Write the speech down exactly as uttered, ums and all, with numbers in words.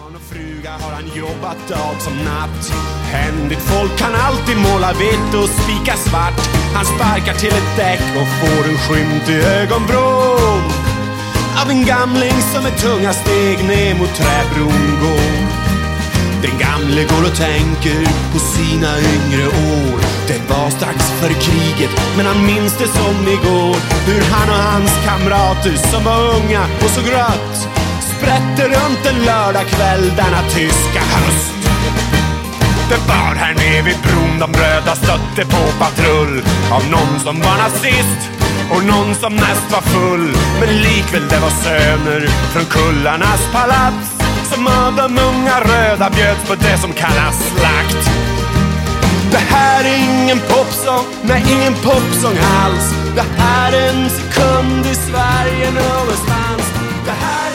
barn och fruga har han jobbat dag som natt. Händigt folk kan alltid måla vitt och spika svart. Han sparkar till ett däck och får en skymt i ögonvrån av en gamling som med tunga steg ner mot träbron går. Den gamle går och tänker på sina yngre år. Det var strax för kriget, men han minns det som igår. Hur han och hans kamrater som var unga och så grött sprätte runt en lördagkväll denna tyska höst. Det var här nere vid bron de röda stötte på patrull av någon som var nazist och någon som näst var full. Men likväl det var söner från kullarnas palats som av de unga röda bjöds på det som kallas slakt. Det här är ingen popsång, nej ingen popsång alls. Det här är en sekund i Sverige någonstans. Det här